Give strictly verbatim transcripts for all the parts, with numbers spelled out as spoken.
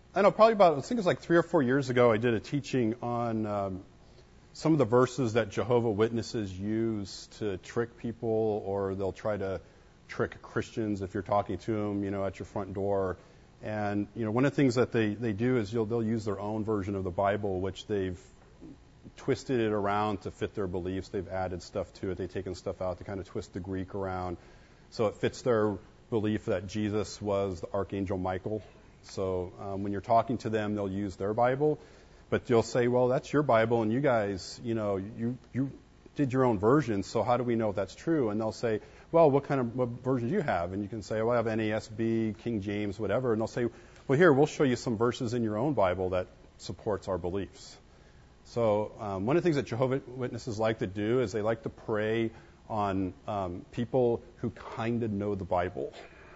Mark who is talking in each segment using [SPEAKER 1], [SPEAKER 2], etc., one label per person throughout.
[SPEAKER 1] I know probably about, I think it was like three or four years ago, I did a teaching on um, some of the verses that Jehovah Witnesses use to trick people, or they'll try to trick Christians if you're talking to them, you know, at your front door. And, you know, one of the things that they, they do is you'll, they'll use their own version of the Bible, which they've twisted it around to fit their beliefs. They've added stuff to it. They've taken stuff out to kind of twist the Greek around so it fits their belief that Jesus was the Archangel Michael. So um, when you're talking to them, they'll use their Bible, but you'll say, well, that's your Bible, and you guys, you know, you you did your own version, so how do we know if that's true? And they'll say, well, what kind of what version do you have? And you can say, well, I have N A S B, King James, whatever. And they'll say, well, here, we'll show you some verses in your own Bible that supports our beliefs. So um, one of the things that Jehovah's Witnesses like to do is they like to prey on um, people who kind of know the Bible.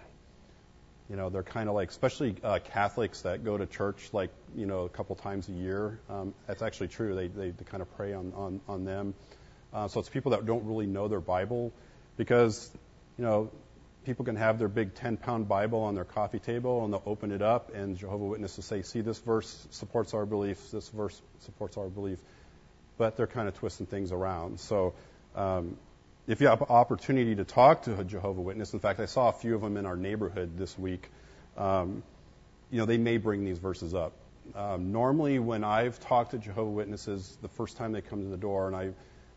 [SPEAKER 1] You know, they're kind of like, especially uh, Catholics that go to church like, you know, a couple times a year. Um, that's actually true. They, they, they kind of prey on, on, on them. Uh, so it's people that don't really know their Bible because, you know, people can have their big ten-pound Bible on their coffee table and they'll open it up and Jehovah's Witnesses say, see, this verse supports our belief, this verse supports our belief. But they're kind of twisting things around. So um, if you have an opportunity to talk to a Jehovah's Witness, in fact, I saw a few of them in our neighborhood this week, um, you know, they may bring these verses up. Um, normally, when I've talked to Jehovah's Witnesses, the first time they come to the door, and I,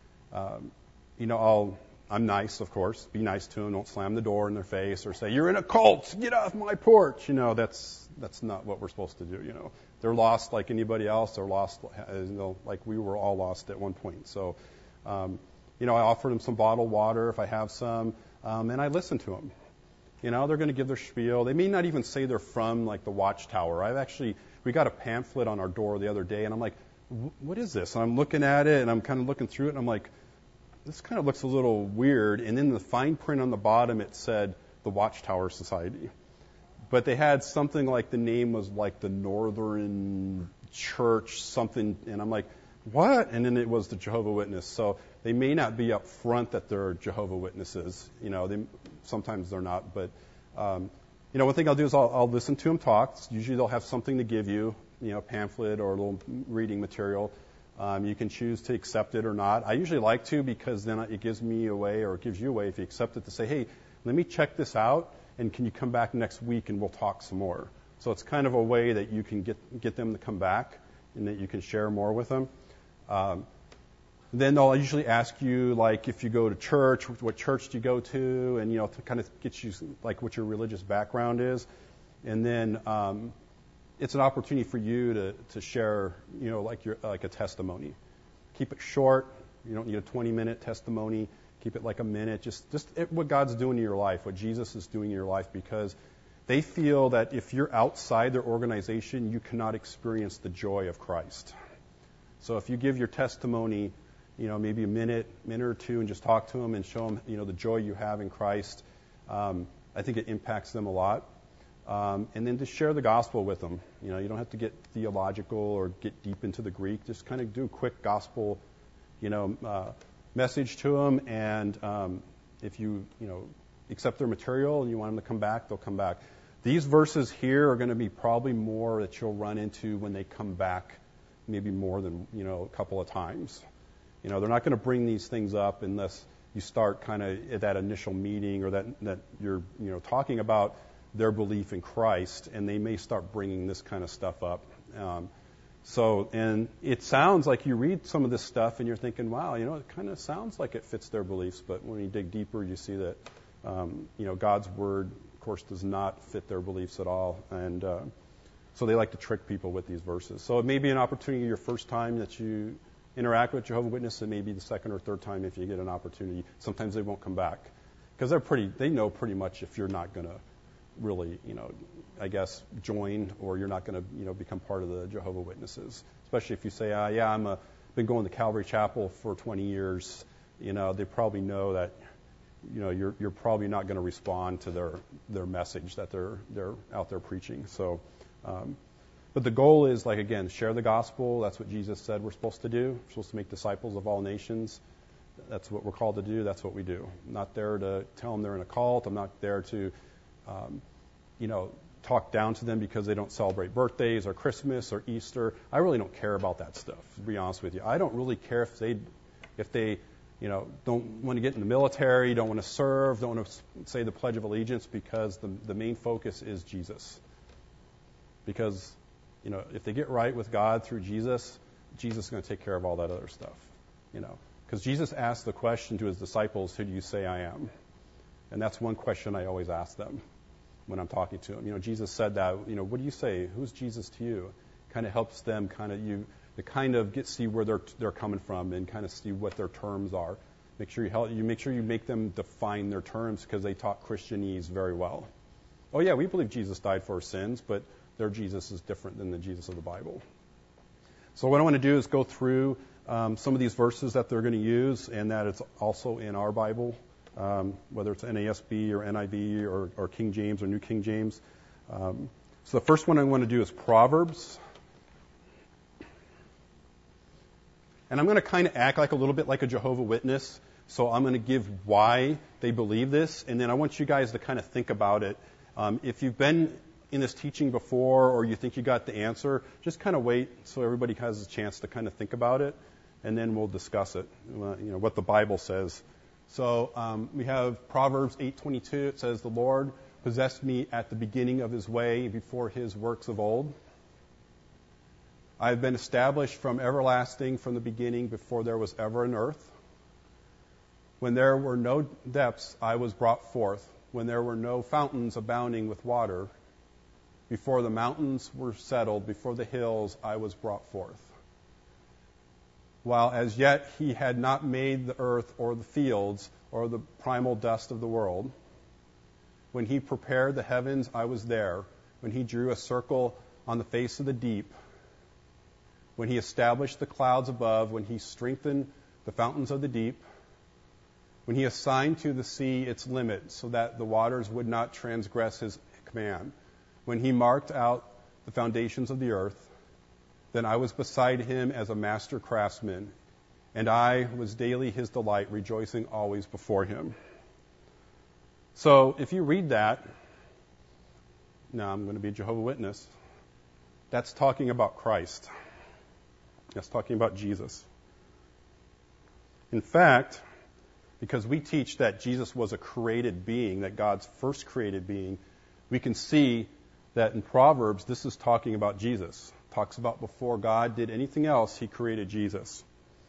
[SPEAKER 1] um, you know, I'll, I'm nice, of course, be nice to them, don't slam the door in their face or say, you're in a cult, get off my porch. You know, that's that's not what we're supposed to do, you know. They're lost like anybody else. They're lost, you know, like we were all lost at one point. So, um, you know, I offer them some bottled water if I have some, um, and I listen to them. You know, they're going to give their spiel. They may not even say they're from, like, the Watchtower. I've actually, we got a pamphlet on our door the other day, and I'm like, what is this? And I'm looking at it, and I'm kind of looking through it, and I'm like, this kind of looks a little weird. And in the fine print on the bottom, it said the Watchtower Society. But they had something like the name was like the Northern Church, something, and I'm like, what? And then it was the Jehovah's Witness. So they may not be up front that they're Jehovah's Witnesses. You know, they, sometimes they're not. But, um, you know, one thing I'll do is I'll, I'll listen to them talk. Usually they'll have something to give you, you know, a pamphlet or a little reading material. Um, you can choose to accept it or not. I usually like to because then it gives me a way, or it gives you a way if you accept it, to say, hey, let me check this out, and can you come back next week and we'll talk some more. So it's kind of a way that you can get get them to come back and that you can share more with them. Um, then they'll usually ask you, like, if you go to church, what church do you go to, and, you know, to kind of get you, like, what your religious background is. And then um, it's an opportunity for you to, to share, you know, like your like a testimony. Keep it short. You don't need a twenty-minute testimony. Keep it like a minute. Just, just it, what God's doing in your life, what Jesus is doing in your life, because they feel that if you're outside their organization, you cannot experience the joy of Christ. So if you give your testimony, you know, maybe a minute, minute or two, and just talk to them and show them, you know, the joy you have in Christ, um, I think it impacts them a lot. Um, and then just share the gospel with them. You know, you don't have to get theological or get deep into the Greek. Just kind of do a quick gospel, you know, uh, message to them. And um, if you, you know, accept their material and you want them to come back, they'll come back. These verses here are going to be probably more that you'll run into when they come back, maybe more than, you know, a couple of times. You know, they're not going to bring these things up unless you start kind of at that initial meeting or that, that you're, you know, talking about their belief in Christ, and they may start bringing this kind of stuff up. Um, so, and it sounds like you read some of this stuff and you're thinking, wow, you know, it kind of sounds like it fits their beliefs, but when you dig deeper, you see that, um, you know, God's Word, of course, does not fit their beliefs at all. And uh, so they like to trick people with these verses. So it may be an opportunity your first time that you interact with Jehovah's Witnesses. It may be the second or third time if you get an opportunity. Sometimes they won't come back because they're pretty, they know pretty much if you're not going to really, you know, I guess, join, or you're not going to, you know, become part of the Jehovah's Witnesses. Especially if you say, ah, yeah, I'm a, been going to Calvary Chapel for twenty years. You know, they probably know that, you know, you're you're probably not going to respond to their their message that they're they're out there preaching. So, um, but the goal is, like, again, share the gospel. That's what Jesus said we're supposed to do. We're supposed to make disciples of all nations. That's what we're called to do. That's what we do. I'm not there to tell them they're in a cult. I'm not there to Um, you know, talk down to them because they don't celebrate birthdays or Christmas or Easter. I really don't care about that stuff, to be honest with you. I don't really care if they, if they, you know, don't want to get in the military, don't want to serve, don't want to say the Pledge of Allegiance, because the, the main focus is Jesus. Because, you know, if they get right with God through Jesus, Jesus is going to take care of all that other stuff, you know. Because Jesus asked the question to his disciples, who do you say I am? And that's one question I always ask them when I'm talking to them. You know, Jesus said that, you know, what do you say? Who's Jesus to you? Kind of helps them kind of you to kind of get see where they're they're coming from and kind of see what their terms are. Make sure you help you make sure you make them define their terms, because they taught Christianese very well. Oh yeah, we believe Jesus died for our sins, but their Jesus is different than the Jesus of the Bible. So what I want to do is go through um, some of these verses that they're going to use, and that it's also in our Bible, um, whether it's N A S B or N I V or, or King James or New King James. Um, so the first one I want to do is Proverbs. And I'm going to kind of act like a little bit like a Jehovah's Witness. So I'm going to give why they believe this, and then I want you guys to kind of think about it. Um, if you've been in this teaching before, or you think you got the answer, just kind of wait so everybody has a chance to kind of think about it, and then we'll discuss it, uh, you know, what the Bible says. So um, we have Proverbs eight twenty-two. It says, "The Lord possessed me at the beginning of his way, before his works of old. I have been established from everlasting, from the beginning, before there was ever an earth. When there were no depths, I was brought forth. When there were no fountains abounding with water, before the mountains were settled, before the hills, I was brought forth. While as yet he had not made the earth or the fields or the primal dust of the world. When he prepared the heavens, I was there. When he drew a circle on the face of the deep. When he established the clouds above, when he strengthened the fountains of the deep, when he assigned to the sea its limit, so that the waters would not transgress his command, when he marked out the foundations of the earth, then I was beside him as a master craftsman, and I was daily his delight, rejoicing always before him." So if you read that, now I'm going to be a Jehovah's Witness, that's talking about Christ. That's talking about Jesus. In fact, because we teach that Jesus was a created being, that God's first created being, we can see that in Proverbs, this is talking about Jesus. It talks about before God did anything else, he created Jesus.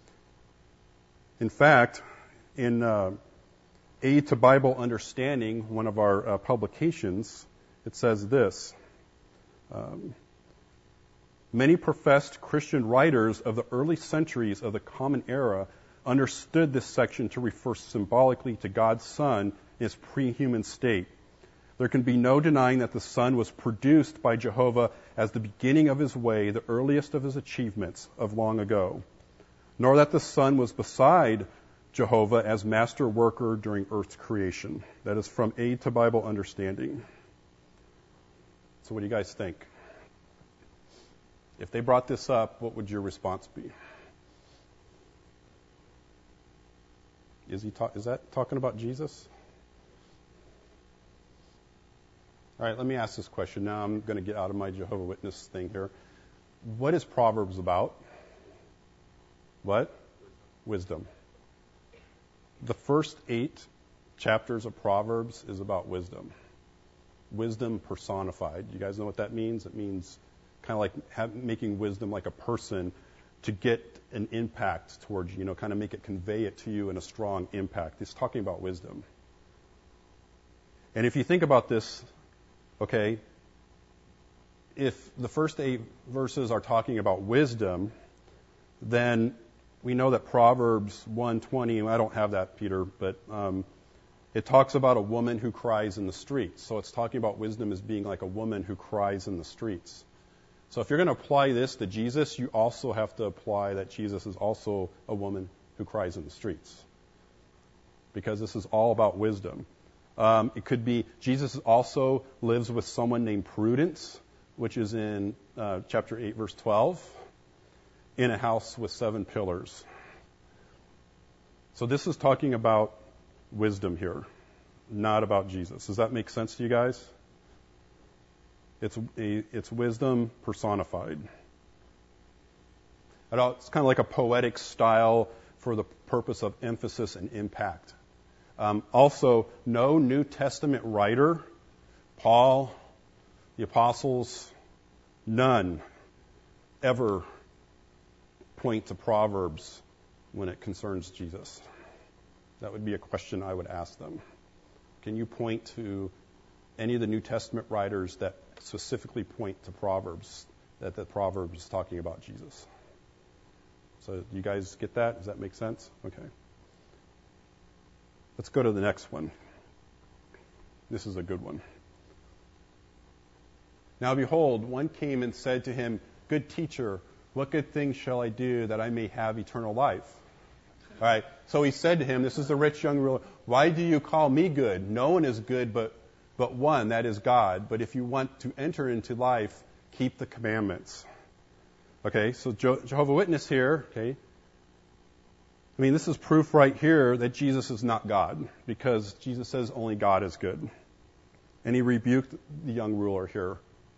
[SPEAKER 1] In fact, in uh, Aid to Bible Understanding, one of our uh, publications, it says this. Um, Many professed Christian writers of the early centuries of the Common Era understood this section to refer symbolically to God's Son in his pre-human state. There can be no denying that the Son was produced by Jehovah as the beginning of his way, the earliest of his achievements of long ago, nor that the Son was beside Jehovah as master worker during earth's creation. That is from Aid to Bible Understanding. So what do you guys think? If they brought this up, what would your response be? Is he talk, is that talking about Jesus? All right, let me ask this question. Now I'm going to get out of my Jehovah's Witness thing here. What is Proverbs about? What? Wisdom. The first eight chapters of Proverbs is about wisdom. Wisdom personified. You guys know what that means? It means kind of like have, making wisdom like a person to get an impact towards you, you know, kind of make it, convey it to you in a strong impact. It's talking about wisdom. And if you think about this, okay, if the first eight verses are talking about wisdom, then we know that Proverbs one twenty, I don't have that, Peter, but um, it talks about a woman who cries in the streets. So it's talking about wisdom as being like a woman who cries in the streets. So if you're going to apply this to Jesus, you also have to apply that Jesus is also a woman who cries in the streets. Because this is all about wisdom. Um, it could be Jesus also lives with someone named Prudence, which is in uh, chapter eight, verse twelve, in a house with seven pillars. So this is talking about wisdom here, not about Jesus. Does that make sense to you guys? It's, a, it's wisdom personified. It's kind of like a poetic style for the purpose of emphasis and impact. Um, also, no New Testament writer, Paul, the apostles, none ever point to Proverbs when it concerns Jesus. That would be a question I would ask them. Can you point to any of the New Testament writers that specifically point to Proverbs, that the Proverbs is talking about Jesus? So do you guys get that? Does that make sense? Okay. Let's go to the next one. This is a good one. Now behold, one came and said to him, "Good teacher, what good thing shall I do that I may have eternal life?" All right. So he said to him, this is the rich young ruler, "Why do you call me good? No one is good but, but one, that is God. But if you want to enter into life, keep the commandments." Okay, so Je- Jehovah's Witness here, okay. I mean, this is proof right here that Jesus is not God, because Jesus says only God is good. And he rebuked the young ruler here.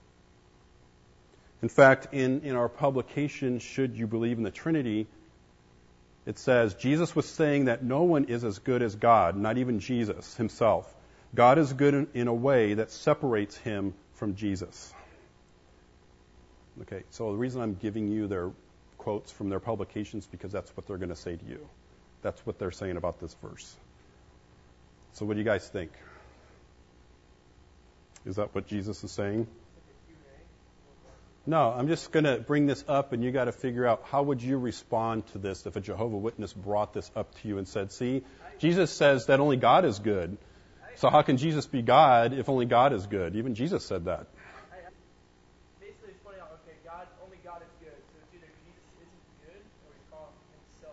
[SPEAKER 1] In fact, in, in our publication, Should You Believe in the Trinity, it says, Jesus was saying that no one is as good as God, not even Jesus himself. God is good in, in a way that separates him from Jesus. Okay, so the reason I'm giving you their quotes from their publications, because that's what they're going to say to you. That's what they're saying about this verse. So what do you guys think? Is that what Jesus is saying? No, I'm just going to bring this up, and you got to figure out how would you respond to this if a Jehovah's Witness brought this up to you and said, "See, Jesus says that only God is good. So how can Jesus be God if only God is good?" Even Jesus said that.
[SPEAKER 2] Basically, it's pointing out, okay, God, only God is good. So it's either Jesus isn't good or he's calling himself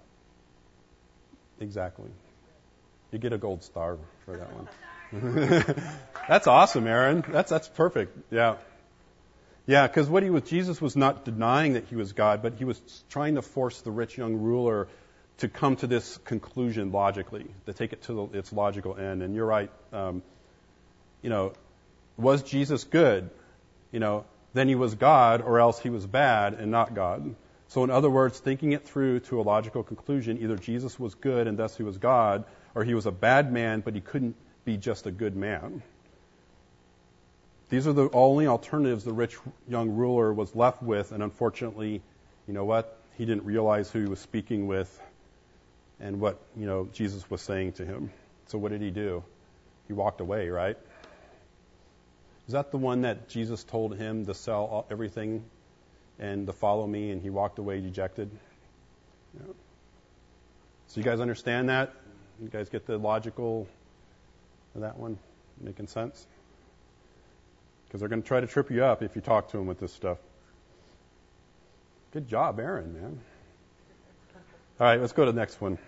[SPEAKER 2] God.
[SPEAKER 1] Exactly. You get a gold star for that one. That's awesome, Aaron. That's that's perfect. Yeah. Yeah, because what he was, Jesus was not denying that he was God, but he was trying to force the rich young ruler to come to this conclusion logically, to take it to the, its logical end. And you're right. Um, you know, was Jesus good? You know, then he was God, or else he was bad and not God. So in other words, thinking it through to a logical conclusion, either Jesus was good and thus he was God, or he was a bad man, but he couldn't be just a good man. These are the only alternatives the rich young ruler was left with, and unfortunately, you know what? He didn't realize who he was speaking with and what, you know, Jesus was saying to him. So what did he do? He walked away, right? Is that the one that Jesus told him to sell all, everything and to follow me, and he walked away dejected? Yeah. So you guys understand that? You guys get the logical of that one? Making sense? Because they're going to try to trip you up if you talk to them with this stuff. Good job, Aaron, man. All right, let's go to the next one.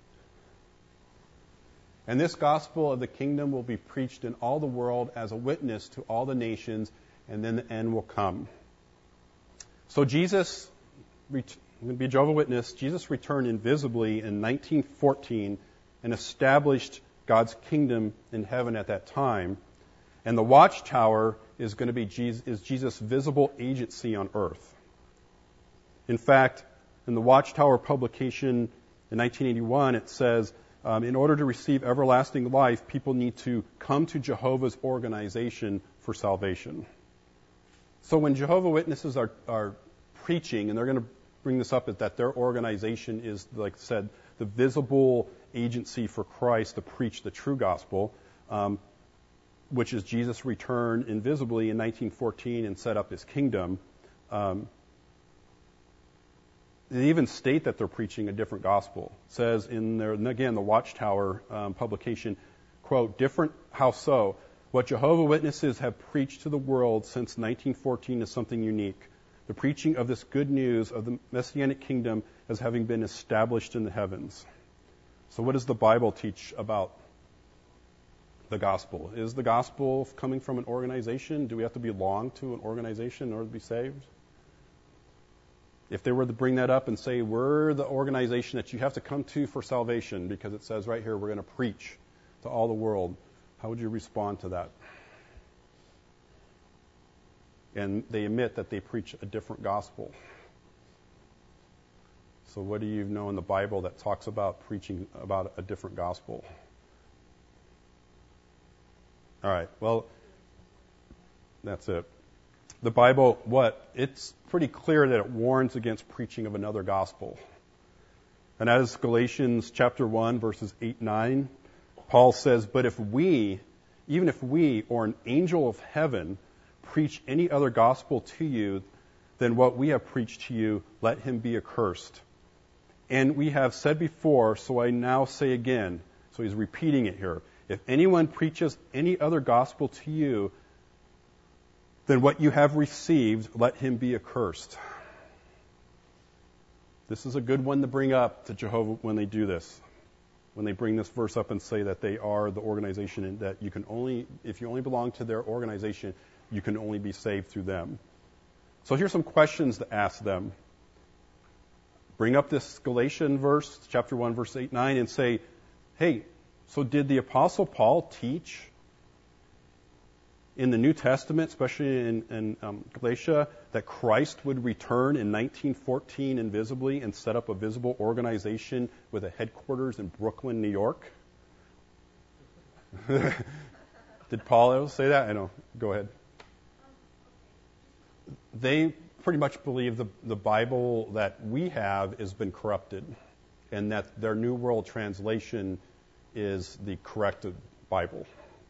[SPEAKER 1] "And this gospel of the kingdom will be preached in all the world as a witness to all the nations, and then the end will come." So Jesus, I'm going to be a Jehovah's Witness, Jesus returned invisibly in nineteen fourteen and established God's kingdom in heaven at that time. And the Watchtower is going to be Jesus, is Jesus' visible agency on earth. In fact, in the Watchtower publication in nineteen eighty-one, it says, um, in order to receive everlasting life, people need to come to Jehovah's organization for salvation. So when Jehovah's Witnesses are, are preaching, and they're going to bring this up, is that their organization is, like I said, the visible agency for Christ to preach the true gospel, um, which is Jesus returned invisibly in nineteen fourteen and set up his kingdom. Um, they even state that they're preaching a different gospel. It says in their, and again, the Watchtower um, publication, quote, "Different, how so? What Jehovah's Witnesses have preached to the world since nineteen fourteen is something unique. The preaching of this good news of the Messianic kingdom as having been established in the heavens." So what does the Bible teach about the gospel? Is the gospel coming from an organization? Do we have to belong to an organization in order to be saved? If they were to bring that up and say, we're the organization that you have to come to for salvation because it says right here we're going to preach to all the world, how would you respond to that? and they admit that they preach a different gospel. So what do you know in the Bible that talks about preaching about a different gospel? All right, well, that's it. The Bible, what? It's pretty clear that it warns against preaching of another gospel. And that is Galatians chapter one, verses eight and nine. Paul says, but if we, even if we or an angel of heaven preach any other gospel to you than what we have preached to you, let him be accursed. And we have said before, so I now say again, so he's repeating it here. If anyone preaches any other gospel to you than what you have received, let him be accursed. This is a good one to bring up to Jehovah when they do this. When they bring this verse up and say that they are the organization and that you can only, if you only belong to their organization, you can only be saved through them. So here's some questions to ask them. Bring up this Galatian verse, chapter one, verse eight, nine, and say, hey, so did the Apostle Paul teach in the New Testament, especially in, in um, Galatia, that Christ would return in nineteen fourteen invisibly and set up a visible organization with a headquarters in Brooklyn, New York? Did Paul ever say that? I know. Go ahead. They pretty much believe the, the Bible that we have has been corrupted and that their New World Translation is the corrected Bible.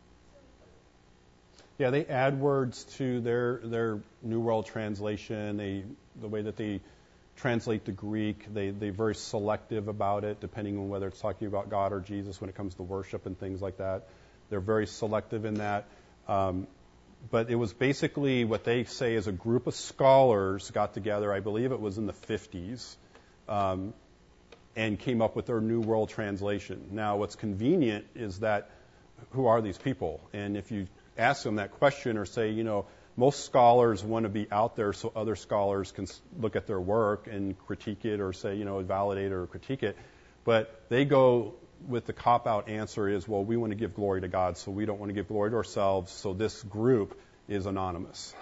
[SPEAKER 1] Yeah, they add words to their their New World Translation. They the way that they translate the Greek, they they're very selective about it, depending on whether it's talking about God or Jesus when it comes to worship and things like that. They're very selective in that. Um, but it was basically what they say is a group of scholars got together. I believe it was in the fifties. Um, and came up with their New World Translation. Now, what's convenient is that who are these people? And if you ask them that question or say, you know, most scholars want to be out there so other scholars can look at their work and critique it or say, you know, validate or critique it. But they go with the cop-out answer is, well, we want to give glory to God, so we don't want to give glory to ourselves, so this group is anonymous.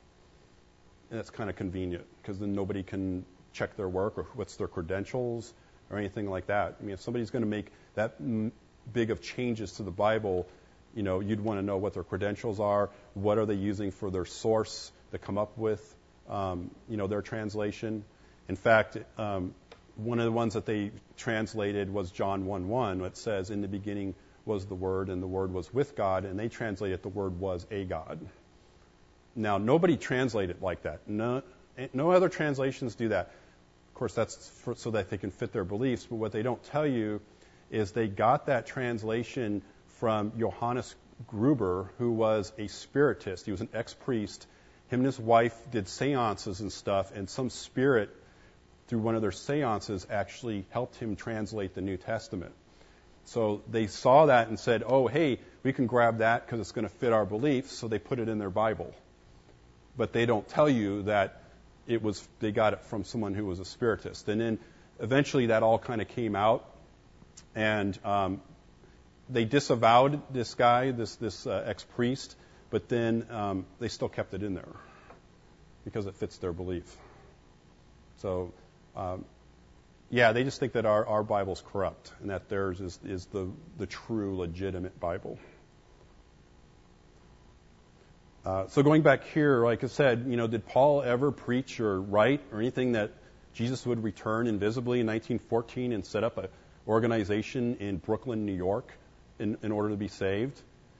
[SPEAKER 1] And that's kind of convenient because then nobody can check their work or what's their credentials or anything like that. I mean, if somebody's going to make that m- big of changes to the Bible, you know, you'd want to know what their credentials are, what are they using for their source to come up with, um, you know, their translation. In fact, um, one of the ones that they translated was John one one. It says, in the beginning was the Word, and the Word was with God, and they translated the Word was a God. Now, nobody translated it like that. No, no other translations do that. Of course, that's for, so that they can fit their beliefs, but what they don't tell you is they got that translation from Johannes Gruber, who was a spiritist. He was an ex-priest. Him and his wife did seances and stuff, and some spirit, through one of their seances, actually helped him translate the New Testament. So they saw that and said, oh, hey, we can grab that because it's going to fit our beliefs, so they put it in their Bible. But they don't tell you that it was they got it from someone who was a spiritist. And then eventually that all kind of came out, and um, they disavowed this guy, this this uh, ex-priest, but then um, they still kept it in there because it fits their belief. So, um, yeah, they just think that our, our Bible's corrupt and that theirs is, is the, the true, legitimate Bible. Uh, so going back here, like I said, you know, did Paul ever preach or write or anything that Jesus would return invisibly in nineteen fourteen and set up an organization in Brooklyn, New York, in, in order to be saved?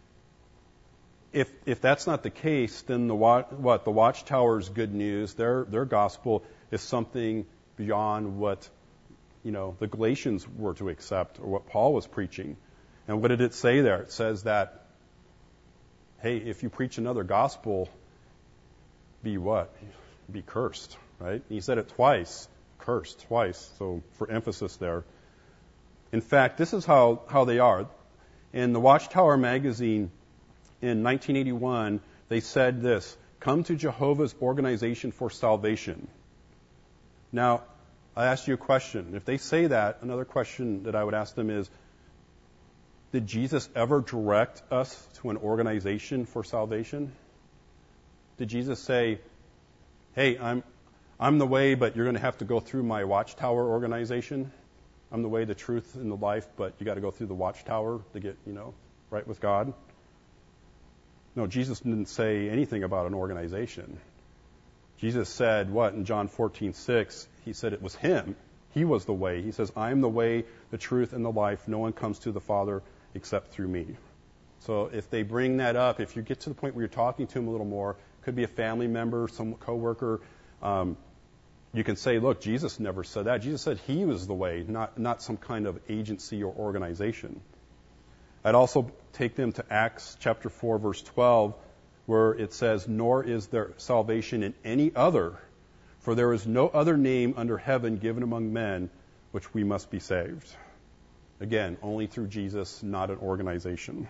[SPEAKER 1] If if that's not the case, then the what the Watchtower's good news, their their gospel is something beyond what, you know, the Galatians were to accept or what Paul was preaching. And what did it say there? It says that, hey, if you preach another gospel, be what? Be cursed, right? He said it twice, cursed twice, so for emphasis there. In fact, this is how, how they are. In the Watchtower magazine in nineteen eighty-one, they said this, come to Jehovah's Organization for Salvation. Now, I asked you a question. If they say that, another question that I would ask them is, did Jesus ever direct us to an organization for salvation? Did Jesus say, hey, I'm I'm the way, but you're going to have to go through my Watchtower organization? I'm the way, the truth, and the life, but you got to go through the Watchtower to get, you know, right with God? No, Jesus didn't say anything about an organization. Jesus said what in John fourteen six? He said it was him. He was the way. He says, I am the way, the truth, and the life. No one comes to the Father except through me. So if they bring that up, if you get to the point where you're talking to them a little more, could be a family member, some coworker, um, you can say, look, Jesus never said that. Jesus said he was the way, not, not some kind of agency or organization. I'd also take them to Acts chapter four, verse twelve, where it says, nor is there salvation in any other, for there is no other name under heaven given among men which we must be saved. Again, only through Jesus, not an organization.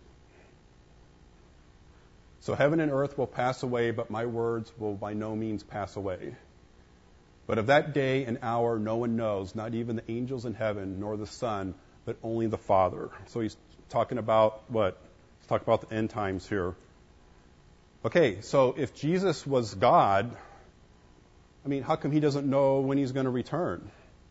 [SPEAKER 1] So heaven and earth will pass away, but my words will by no means pass away. But of that day and hour no one knows, not even the angels in heaven, nor the Son, but only the Father. So he's talking about what? He's talking about the end times here. Okay, so if Jesus was God, I mean, how come he doesn't know when he's going to return?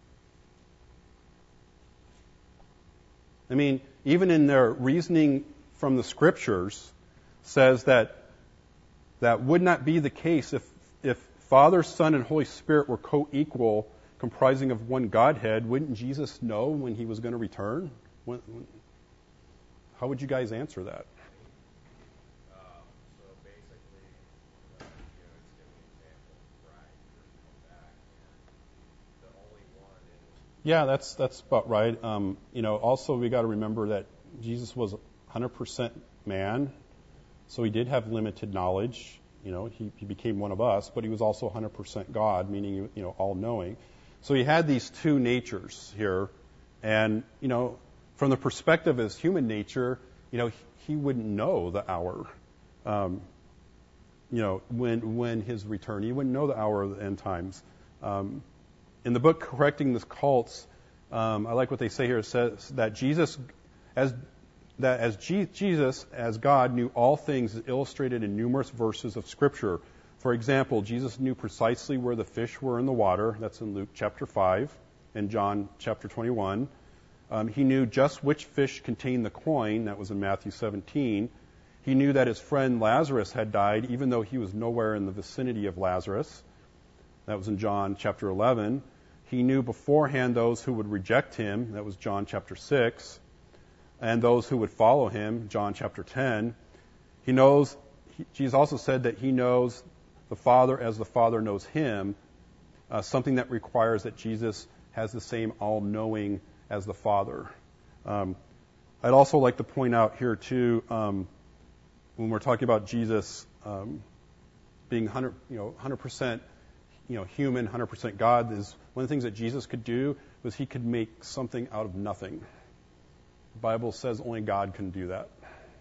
[SPEAKER 1] I mean, even in their reasoning from the Scriptures says that that would not be the case if if Father, Son, and Holy Spirit were co-equal, comprising of one Godhead. Wouldn't Jesus know when he was going to return? When, when, how would you guys answer that?
[SPEAKER 3] Um, so basically, uh, you know, it's giving an example of Christ who's come back, and the only one is.
[SPEAKER 1] Yeah, that's that's about right. Um, you know, also we got to remember that Jesus was one hundred percent man, so he did have limited knowledge. You know, he, he became one of us, but he was also one hundred percent God, meaning, you know, all-knowing. So he had these two natures here, and, you know, from the perspective of his human nature, you know, he, he wouldn't know the hour, um, you know, when when his return. He wouldn't know the hour of the end times. Um, in the book Correcting the Cults, um, I like what they say here. It says that Jesus, as that as G- Jesus, as God, knew all things is illustrated in numerous verses of Scripture. For example, Jesus knew precisely where the fish were in the water. That's in Luke chapter five and John chapter twenty-one. Um, he knew just which fish contained the coin. That was in Matthew seventeen. He knew that his friend Lazarus had died, even though he was nowhere in the vicinity of Lazarus. That was in John chapter eleven. He knew beforehand those who would reject him. That was John chapter six. And those who would follow him, John chapter ten. He knows, he, Jesus also said that he knows the Father as the Father knows him, uh, something that requires that Jesus has the same all-knowing as the Father. Um, I'd also like to point out here, too, um, when we're talking about Jesus um, being one hundred, you know, one hundred percent you know, human, one hundred percent God, is one of the things that Jesus could do was he could make something out of nothing. The Bible says only God can do that.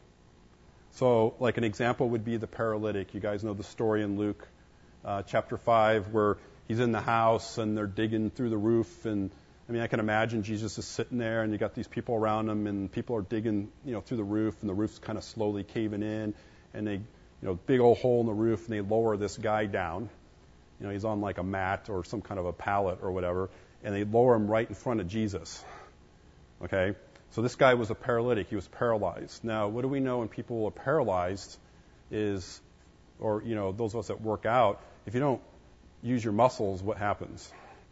[SPEAKER 1] So, like an example would be the paralytic. You guys know the story in Luke uh, chapter five where he's in the house and they're digging through the roof. And I mean, I can imagine Jesus is sitting there and you got these people around him and people are digging, you know, through the roof and the roof's kind of slowly caving in and they, you know, big old hole in the roof and they lower this guy down. You know, he's on like a mat or some kind of a pallet or whatever, and they lower him right in front of Jesus. Okay? So this guy was a paralytic. He was paralyzed. Now, what do we know when people are paralyzed is, or, you know, those of us that work out, if you don't use your muscles, what happens?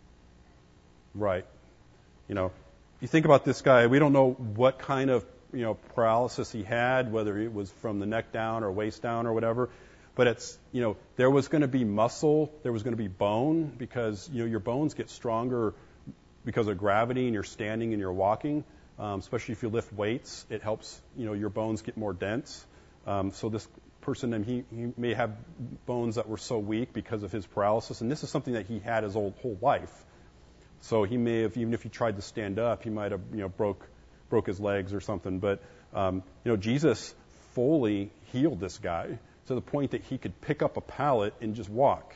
[SPEAKER 1] Right. You know, you think about this guy, we don't know what kind of, you know, paralysis he had, whether it was from the neck down or waist down or whatever. But it's, you know, there was going to be muscle, there was going to be bone, because, you know, your bones get stronger because of gravity and you're standing and you're walking. Um, especially if you lift weights, it helps, you know, your bones get more dense. Um, so this person, and he, he may have bones that were so weak because of his paralysis, and this is something that he had his whole, whole life. So he may have, even if he tried to stand up, he might have, you know, broke broke his legs or something. But um, you know, Jesus fully healed this guy to the point that he could pick up a pallet and just walk.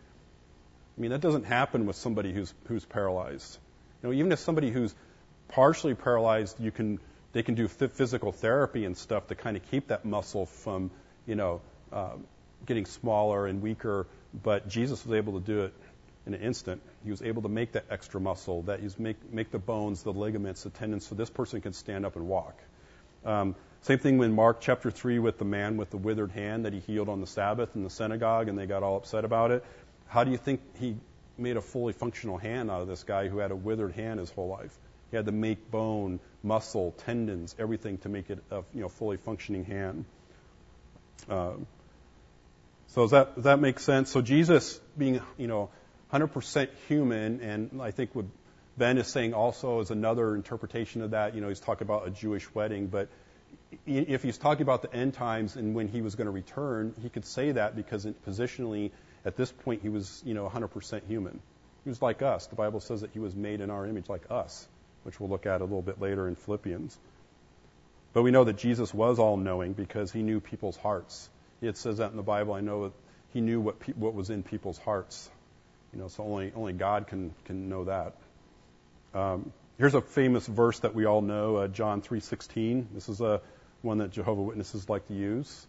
[SPEAKER 1] I mean, that doesn't happen with somebody who's who's paralyzed. You know, even if somebody who's partially paralyzed, you can they can do physical therapy and stuff to kind of keep that muscle from, you know, uh, getting smaller and weaker, but Jesus was able to do it in an instant. He was able to make that extra muscle, that he's make make the bones, the ligaments, the tendons, so this person can stand up and walk. Um, same thing in Mark chapter three with the man with the withered hand that he healed on the Sabbath in the synagogue, and they got all upset about it. How do you think he made a fully functional hand out of this guy who had a withered hand his whole life? He had to make bone, muscle, tendons, everything to make it a you know fully functioning hand. Um, so does that does that make sense? So Jesus being you know one hundred percent human, and I think what Ben is saying also is another interpretation of that. You know, he's talking about a Jewish wedding, but if he's talking about the end times and when he was going to return, he could say that because positionally at this point he was you know one hundred percent human. He was like us. The Bible says that he was made in our image like us, which we'll look at a little bit later in Philippians. But we know that Jesus was all-knowing because he knew people's hearts. It says that in the Bible. I know that he knew what pe- what was in people's hearts. You know, so only only God can can know that. Um, here's a famous verse that we all know, uh, John three sixteen. This is a one that Jehovah's Witnesses like to use.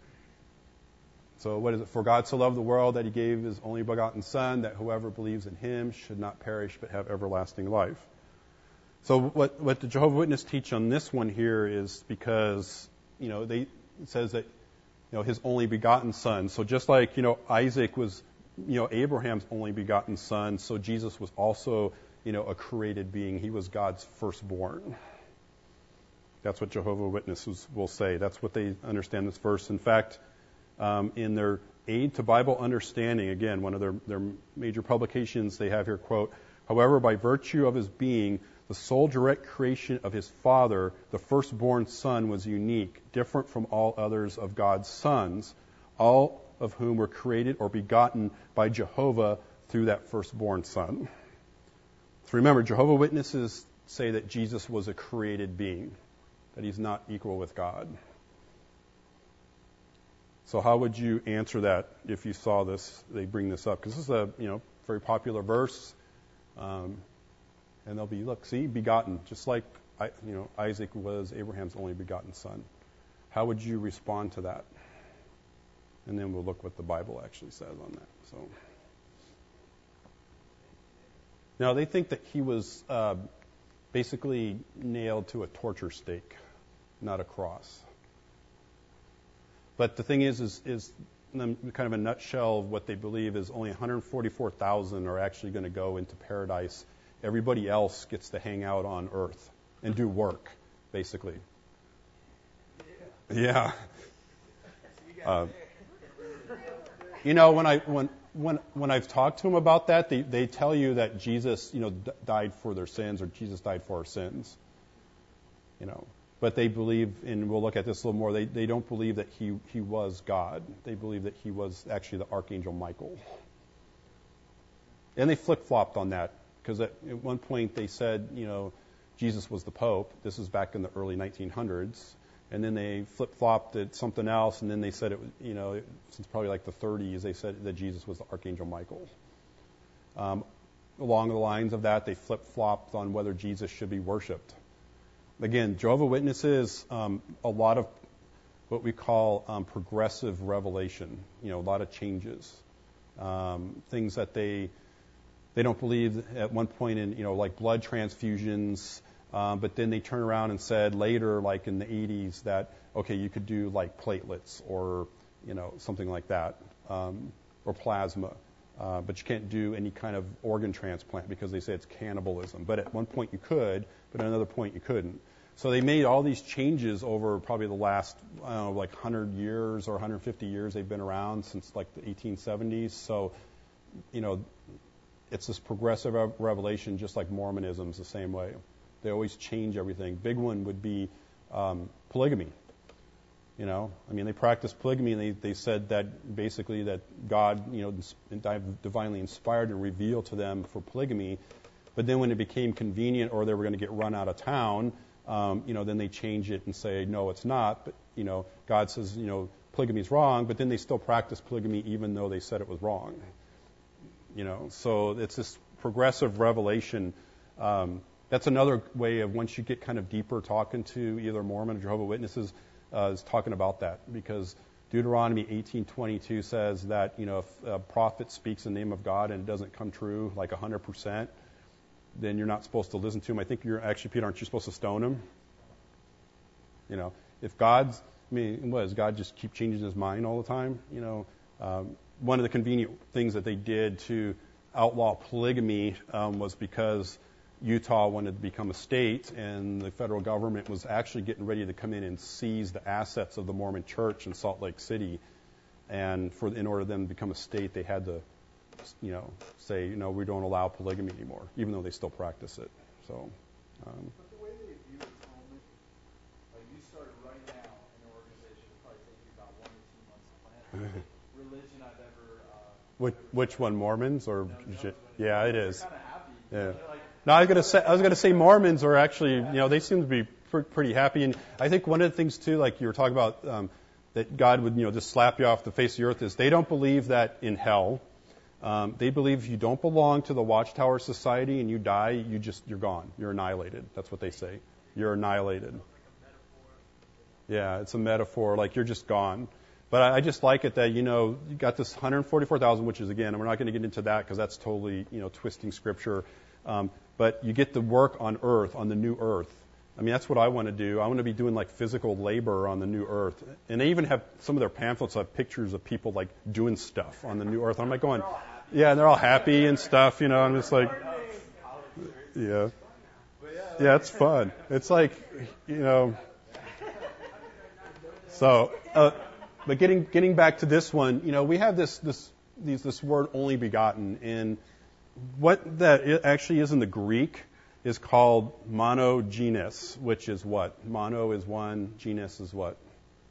[SPEAKER 1] So what is it? For God so loved the world that he gave his only begotten Son, that whoever believes in him should not perish but have everlasting life. So what what the Jehovah's Witnesses teach on this one here is because, you know, they it says that, you know, his only begotten Son. So just like, you know, Isaac was, you know, Abraham's only begotten son, so Jesus was also, you know, a created being. He was God's firstborn. That's what Jehovah's Witnesses will say. That's what they understand this verse. In fact, um, in their Aid to Bible Understanding, again, one of their, their major publications, they have here, quote, however, by virtue of his being the sole direct creation of his Father, the firstborn Son was unique, different from all others of God's sons, all of whom were created or begotten by Jehovah through that firstborn Son. So remember, Jehovah's Witnesses say that Jesus was a created being, that he's not equal with God. So how would you answer that if you saw this, they bring this up? Because this is a you know very popular verse. Um, and they'll be, look, see, begotten, just like I, you know Isaac was Abraham's only begotten son. How would you respond to that? And then we'll look what the Bible actually says on that. So now they think that he was uh, basically nailed to a torture stake, not a cross. But the thing is, is, is kind of a nutshell of what they believe is only one hundred forty-four thousand are actually going to go into paradise. Everybody else gets to hang out on earth and do work, basically. Yeah. Uh, you know, when I when when when I've talked to them about that, they they tell you that Jesus, you know, d- died for their sins, or Jesus died for our sins. You know, but they believe, and we'll look at this a little more. They they don't believe that he he was God. They believe that he was actually the Archangel Michael. And they flip-flopped on that because at, at one point they said, you know, Jesus was the Pope. This is back in the early nineteen hundreds. And then they flip-flopped at something else, and then they said it, you know, since probably like the thirties, they said that Jesus was the Archangel Michael. Um, along the lines of that, they flip-flopped on whether Jesus should be worshipped. Again, Jehovah's Witnesses, um, a lot of what we call um, progressive revelation, you know, a lot of changes, um, things that they they don't believe at one point in, you know, like blood transfusions. Um, but then they turn around and said later, like in the eighties, that, okay, you could do like platelets or, you know, something like that, um, or plasma. Uh, but you can't do any kind of organ transplant because they say it's cannibalism. But at one point you could, but at another point you couldn't. So they made all these changes over probably the last, I don't know, like one hundred years or one hundred fifty years they've been around since like the eighteen seventies. So, you know, it's this progressive revelation, just like Mormonism's the same way. They always change everything. Big one would be um, polygamy. You know, I mean, they practiced polygamy, and they, they said that basically that God, you know, divinely inspired and revealed to them for polygamy. But then when it became convenient, or they were going to get run out of town, um, you know, then they change it and say, no, it's not. But, you know, God says, you know, polygamy's wrong, but then they still practice polygamy even though they said it was wrong. You know, so it's this progressive revelation. Um, That's another way of, once you get kind of deeper talking to either Mormon or Jehovah's Witnesses, uh, is talking about that. Because Deuteronomy eighteen twenty-two says that, you know, if a prophet speaks in the name of God and it doesn't come true like one hundred percent, then you're not supposed to listen to him. I think you're actually, Peter, aren't you supposed to stone him? You know, if God's, I mean, what, does God just keep changing his mind all the time? You know, um, one of the convenient things that they did to outlaw polygamy um, was because Utah wanted to become a state, and the federal government was actually getting ready to come in and seize the assets of the Mormon Church in Salt Lake City. And for in order for them to become a state, they had to, you know, say, you know, we don't allow polygamy anymore, even though they still practice it. So. Um,
[SPEAKER 4] but the way they view atonement, like you started right now in an organization, it'll probably take you about one or two months to plan. Religion I've ever. Uh,
[SPEAKER 1] which, which one, Mormons or?
[SPEAKER 4] No,
[SPEAKER 1] yeah, it is.
[SPEAKER 4] Kind of happy.
[SPEAKER 1] Yeah.
[SPEAKER 4] Like,
[SPEAKER 1] No, I was gonna say I was gonna say Mormons are actually, you know, they seem to be pr- pretty happy, and I think one of the things too, like you were talking about, um, that God would, you know, just slap you off the face of the earth, is they don't believe that in hell. Um, they believe if you don't belong to the Watchtower Society and you die, you just you're gone, you're annihilated. That's what they say. You're annihilated. Yeah, it's a metaphor, like you're just gone. But I, I just like it that, you know, you got this one hundred forty-four thousand, which is, again, we're not going to get into that because that's totally, you know, twisting Scripture. Um, but you get to work on earth, on the new earth. I mean, that's what I want to do. I want to be doing like physical labor on the new earth. And they even have some of their pamphlets have pictures of people like doing stuff on the new earth. I'm like going, yeah, and they're all happy and stuff, you know. I'm just like, yeah, yeah, it's fun. It's like, you know. So, uh, but getting getting back to this one, you know, we have this this these, this word only begotten, and what that actually is in the Greek is called monogenes, which is what? Mono is one, genus is what?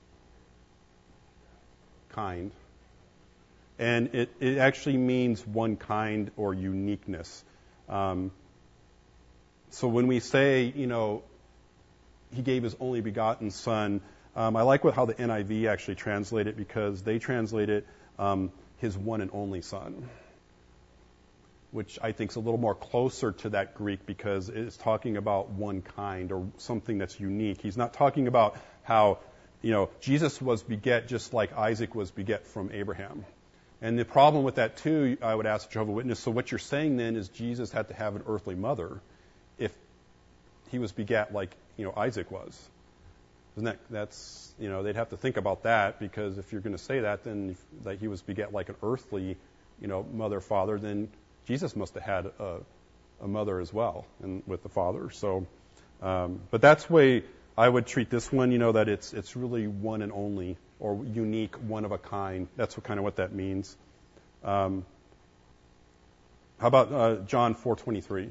[SPEAKER 1] Kind. And it, it actually means one kind or uniqueness. Um, so when we say, you know, he gave his only begotten son, um, I like what, how the N I V actually translate it, because they translate it um, his one and only son, which I think is a little more closer to that Greek because it's talking about one kind or something that's unique. He's not talking about how, you know, Jesus was beget just like Isaac was beget from Abraham. And the problem with that, too, I would ask Jehovah's Witness, so what you're saying then is Jesus had to have an earthly mother if he was begat like, you know, Isaac was. Isn't that, that's, you know, they'd have to think about that, because if you're going to say that, then if, that he was begat like an earthly, you know, mother, father, then Jesus must have had a, a mother as well, and with the Father. So, um, but that's the way I would treat this one. You know, that it's it's really one and only, or unique, one of a kind. That's what kind of what that means. Um, how about uh, John four twenty-three?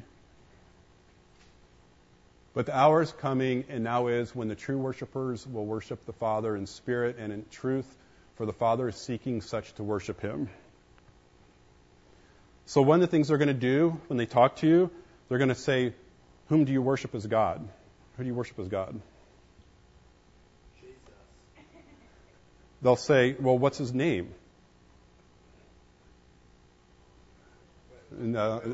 [SPEAKER 1] But the hour is coming, and now is, when the true worshipers will worship the Father in spirit and in truth, for the Father is seeking such to worship Him. So one of the things they're going to do when they talk to you, they're going to say, whom do you worship as God? Who do you worship as God?
[SPEAKER 4] Jesus.
[SPEAKER 1] They'll say, well, what's his name? And, uh,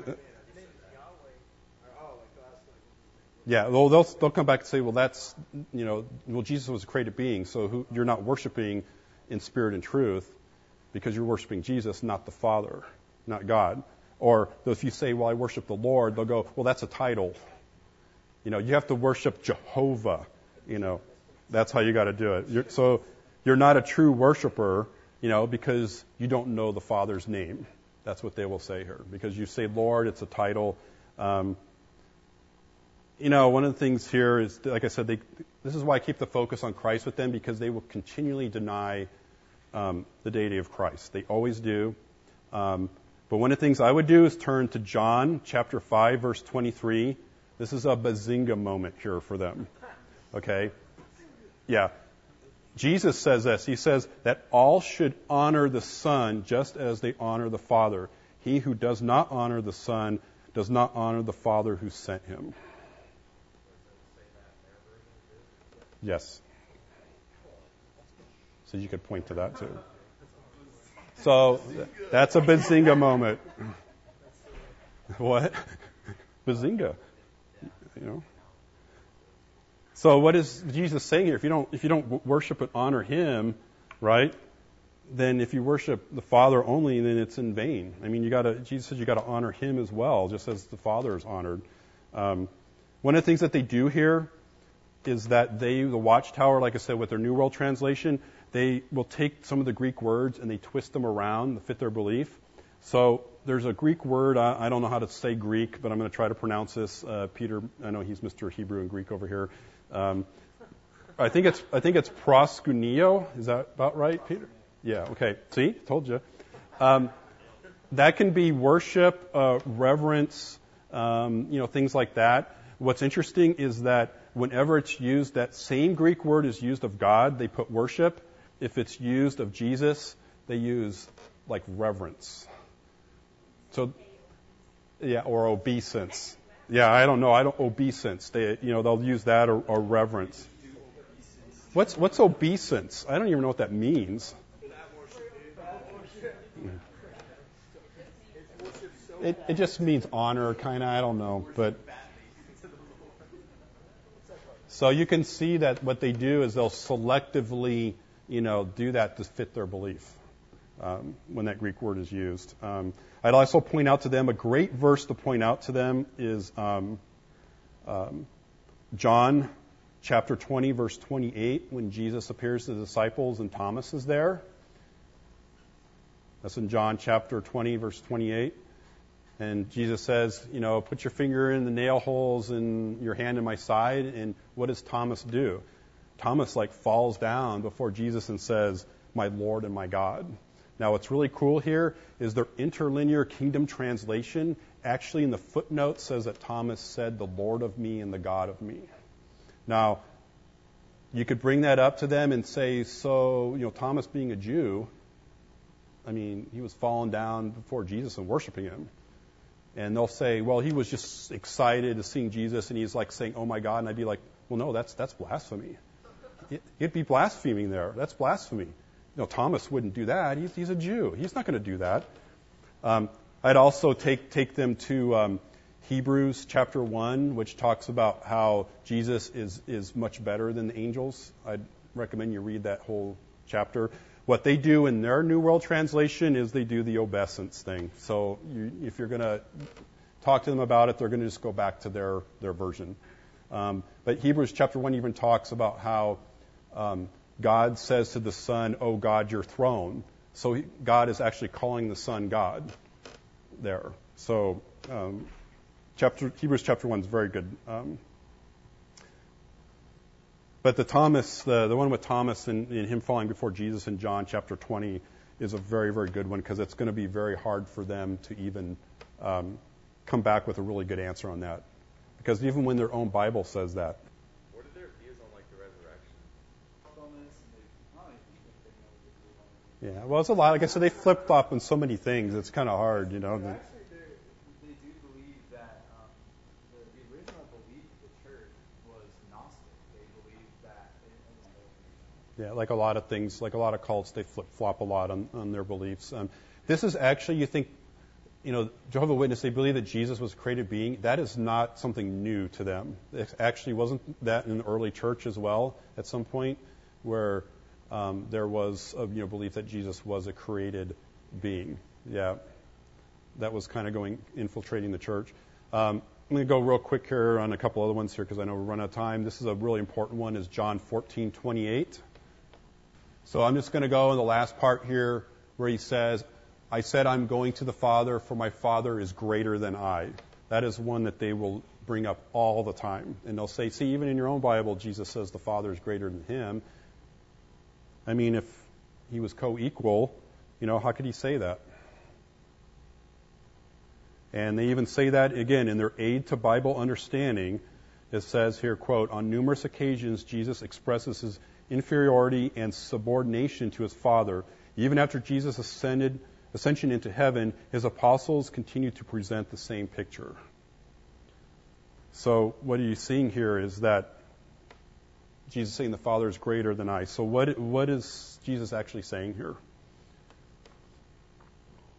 [SPEAKER 1] yeah, well, they'll they'll come back and say, well, that's, you know, well, Jesus was a created being, so who, you're not worshiping in spirit and truth, because you're worshiping Jesus, not the Father, not God. Or if you say, well, I worship the Lord, they'll go, well, that's a title. You know, you have to worship Jehovah. You know, that's how you got to do it. You're, so you're not a true worshiper, you know, because you don't know the Father's name. That's what they will say here. Because you say Lord, it's a title. Um, you know, one of the things here is, like I said, they, this is why I keep the focus on Christ with them, because they will continually deny um, the deity of Christ. They always do. Um, but one of the things I would do is turn to John chapter five, verse twenty-three. This is a bazinga moment here for them. Okay? Yeah. Jesus says this. He says that all should honor the Son just as they honor the Father. He who does not honor the Son does not honor the Father who sent him. Yes. So you could point to that too. So that's a bazinga moment. What? Bazinga. You know. So what is Jesus saying here? If you don't if you don't worship and honor Him, right? Then if you worship the Father only, then it's in vain. I mean, you got to. Jesus says you got to honor Him as well, just as the Father is honored. Um, one of the things that they do here is that they, the Watchtower, like I said, with their New World Translation, they will take some of the Greek words and they twist them around to fit their belief. So there's a Greek word, I, I don't know how to say Greek, but I'm going to try to pronounce this. Uh, Peter, I know he's Mister Hebrew and Greek over here. Um, I think it's I think it's proskuneo. Is that about right, Peter? Yeah. Okay. See, told you. Um, that can be worship, uh, reverence, um, you know, things like that. What's interesting is that whenever it's used, that same Greek word is used of God, they put worship. If it's used of Jesus, they use like reverence. So, yeah, or obeisance. Yeah, I don't know. I don't obeisance. They, you know, they'll use that or, or reverence. What's what's obeisance? I don't even know what that means. It it just means honor, kind of. I don't know, but. So you can see that what they do is they'll selectively, you know, do that to fit their belief um, when that Greek word is used. Um, I'd also point out to them, a great verse to point out to them is um, um, John chapter twenty, verse twenty-eight, when Jesus appears to the disciples and Thomas is there. That's in John chapter twenty, verse twenty-eight. And Jesus says, you know, put your finger in the nail holes and your hand in my side. And what does Thomas do? Thomas, like, falls down before Jesus and says, my Lord and my God. Now, what's really cool here is their interlinear kingdom translation actually in the footnote says that Thomas said, the Lord of me and the God of me. Now, you could bring that up to them and say, so, you know, Thomas being a Jew, I mean, he was falling down before Jesus and worshiping him. And they'll say, well, he was just excited to seeing Jesus, and he's like saying, oh my God. And I'd be like, well, no, that's that's blasphemy. He'd be blaspheming there. That's blasphemy. You know, Thomas wouldn't do that. He's, he's a Jew. He's not going to do that. Um, I'd also take take them to um, Hebrews chapter one, which talks about how Jesus is is much better than the angels. I'd recommend you read that whole chapter. What they do in their New World Translation is they do the obeisance thing. So you, if you're going to talk to them about it, they're going to just go back to their, their version. Um, but Hebrews chapter one even talks about how um, God says to the Son, oh God, your throne. So he, God is actually calling the Son God there. So um, chapter Hebrews chapter one is very good. Um, But the Thomas, the, the one with Thomas and, and him falling before Jesus in John chapter twenty is a very, very good one because it's going to be very hard for them to even um, come back with a really good answer on that. Because even when their own Bible says that.
[SPEAKER 3] What are their views on, like, the resurrection?
[SPEAKER 1] Yeah, well, it's a lot. Like I said, they flip-flop on so many things. It's kind of hard, you know.
[SPEAKER 4] Actually, they do believe that um, the, the original belief of the church was Gnostic. They believed that. They,
[SPEAKER 1] Yeah, like a lot of things, like a lot of cults, they flip-flop a lot on, on their beliefs. Um, this is actually, you think, you know, Jehovah's Witness, they believe that Jesus was a created being. That is not something new to them. It actually wasn't that in the early church as well at some point where um, there was a you know, belief that Jesus was a created being. Yeah, that was kind of going, infiltrating the church. Um, I'm going to go real quick here on a couple other ones here because I know we're running out of time. This is a really important one, is John fourteen twenty-eight. So I'm just going to go in the last part here where he says, I said I'm going to the Father, for my Father is greater than I. That is one that they will bring up all the time. And they'll say, see, even in your own Bible, Jesus says the Father is greater than him. I mean, if he was co-equal, you know, how could he say that? And they even say that, again, in their Aid to Bible Understanding. It says here, quote, on numerous occasions, Jesus expresses his inferiority and subordination to his Father. Even after Jesus ascended, ascension into heaven, his apostles continued to present the same picture. So what are you seeing here is that Jesus saying the Father is greater than I. So what what is Jesus actually saying here?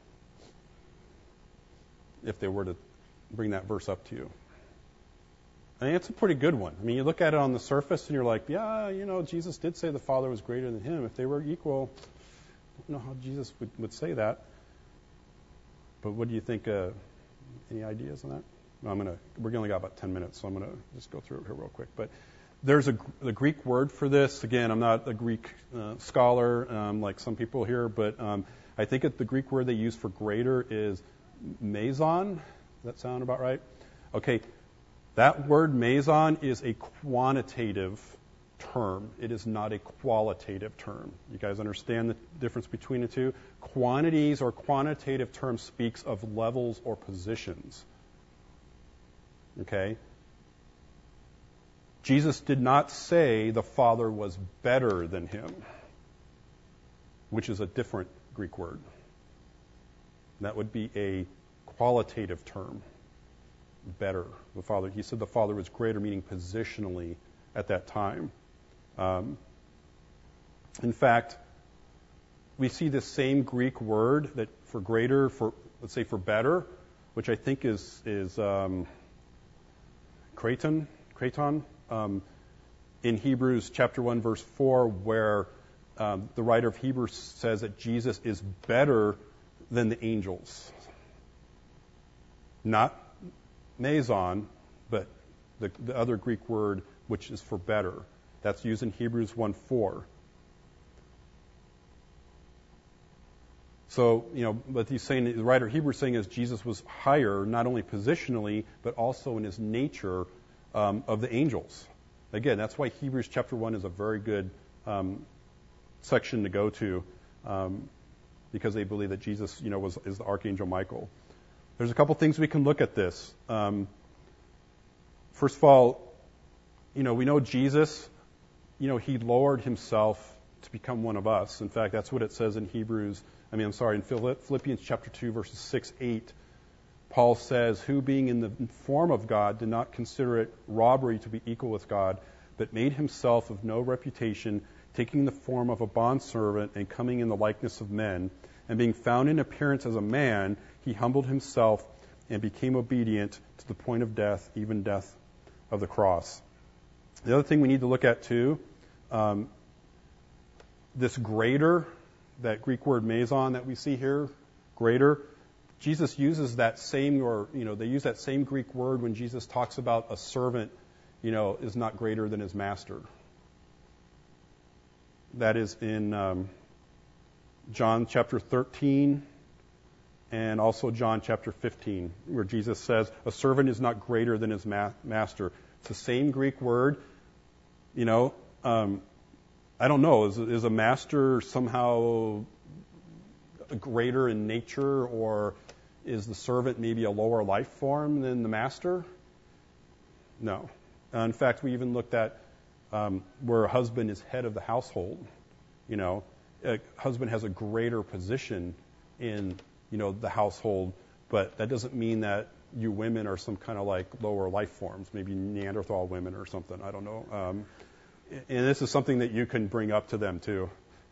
[SPEAKER 1] If they were to bring that verse up to you. I mean, it's a pretty good one. I mean, you look at it on the surface and you're like, yeah, you know, Jesus did say the Father was greater than him. If they were equal, I don't know how Jesus would, would say that. But what do you think? Uh, any ideas on that? No, I'm gonna. We're only got about ten minutes, so I'm gonna just go through it here real quick. But there's a the Greek word for this. Again, I'm not a Greek uh, scholar um, like some people here, but um, I think it, the Greek word they use for greater is meson. Does that sound about right? Okay, that word meson is a quantitative term. It is not a qualitative term. You guys understand the difference between the two? Quantities or quantitative term speaks of levels or positions. Okay? Jesus did not say the Father was better than him, which is a different Greek word. That would be a qualitative term. Better. The Father. He said the Father was greater, meaning positionally at that time. Um, in fact, we see this same Greek word that for greater, for let's say for better, which I think is is um, kraton, kraton, um, in Hebrews chapter one verse four, where um, the writer of Hebrews says that Jesus is better than the angels. Not meson, but the, the other Greek word which is for better. That's used in Hebrews one four. So, you know, what he's saying, the writer of Hebrews saying is Jesus was higher, not only positionally, but also in his nature um, of the angels. Again, that's why Hebrews chapter one is a very good um, section to go to, um, because they believe that Jesus, you know, was is the archangel Michael. There's a couple things we can look at this. Um, first of all, you know, we know Jesus, you know, he lowered himself to become one of us. In fact, that's what it says in Hebrews. I mean, I'm sorry, in Philippians chapter two, verses six, eight. Paul says, who being in the form of God did not consider it robbery to be equal with God, but made himself of no reputation, taking the form of a bondservant and coming in the likeness of men. And being found in appearance as a man, he humbled himself and became obedient to the point of death, even death of the cross. The other thing we need to look at too, um, this greater, that Greek word meson that we see here, greater, Jesus uses that same, or, you know, they use that same Greek word when Jesus talks about a servant, you know, is not greater than his master. That is in um, John chapter thirteen and also John chapter fifteen, where Jesus says, a servant is not greater than his ma- master. It's the same Greek word, you know. Um, I don't know, is, is a master somehow greater in nature, or is the servant maybe a lower life form than the master? No. Uh, in fact, we even looked at um, where a husband is head of the household. You know, a husband has a greater position in, you know, the household, but that doesn't mean that you women are some kind of like lower life forms, maybe Neanderthal women or something. I don't know. Um, and this is something that you can bring up to them too.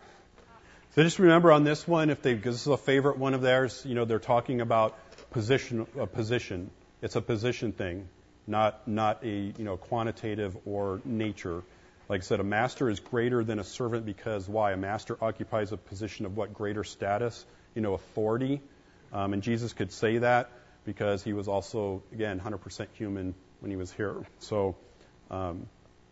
[SPEAKER 1] So just remember on this one, if they, because this is a favorite one of theirs, you know, they're talking about position, a position. It's a position thing, not not a, you know, quantitative or nature. Like I said, a master is greater than a servant because why? A master occupies a position of what? Greater status, you know, authority. Um, and Jesus could say that because he was also, again, one hundred percent human when he was here. So, um,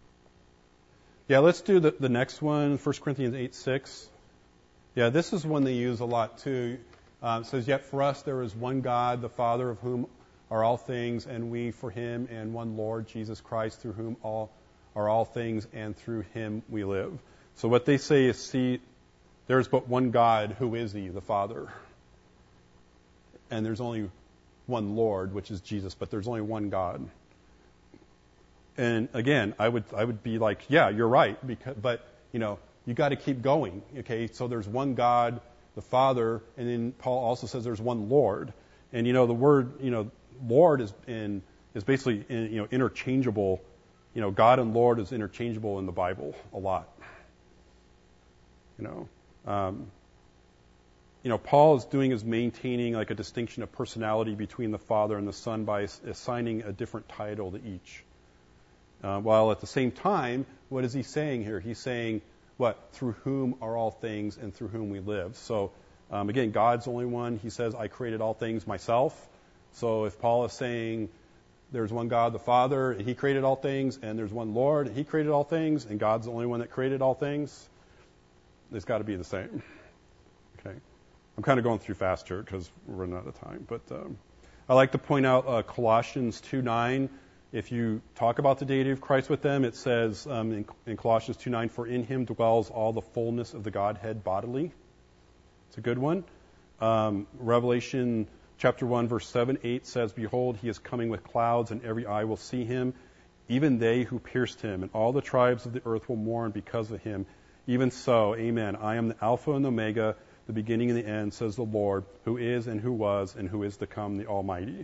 [SPEAKER 1] yeah, let's do the, the next one, First Corinthians eight six. Yeah, this is one they use a lot too. Uh, it says, yet for us there is one God, the Father, of whom are all things, and we for him, and one Lord, Jesus Christ, through whom all are all things, and through him we live. So what they say is, see, there's but one God. Who is he? The Father. And there's only one Lord, which is Jesus, but there's only one God. And again, I would I would be like, yeah, you're right, because, but, you know, you got to keep going, okay? So there's one God, the Father, and then Paul also says there's one Lord. And, you know, the word, you know, Lord is in is basically, in, you know, interchangeable. You know, God and Lord is interchangeable in the Bible a lot. You know, um, you know, Paul is doing is maintaining like a distinction of personality between the Father and the Son by assigning a different title to each. Uh, while at the same time, what is he saying here? He's saying, what? Through whom are all things and through whom we live. So, um, again, God's the only one. He says, I created all things myself. So if Paul is saying there's one God, the Father, and he created all things, and there's one Lord, and he created all things, and God's the only one that created all things, it's got to be the same. Okay. I'm kind of going through faster because we're running out of time. But um, I like to point out uh, Colossians two nine. If you talk about the deity of Christ with them, it says um, in, in Colossians two nine, for in him dwells all the fullness of the Godhead bodily. It's a good one. Um, Revelation chapter one, verse seven, eight says, behold, he is coming with clouds, and every eye will see him, even they who pierced him, and all the tribes of the earth will mourn because of him. Even so, amen. I am the Alpha and the Omega, the beginning and the end, says the Lord, who is and who was and who is to come, the Almighty.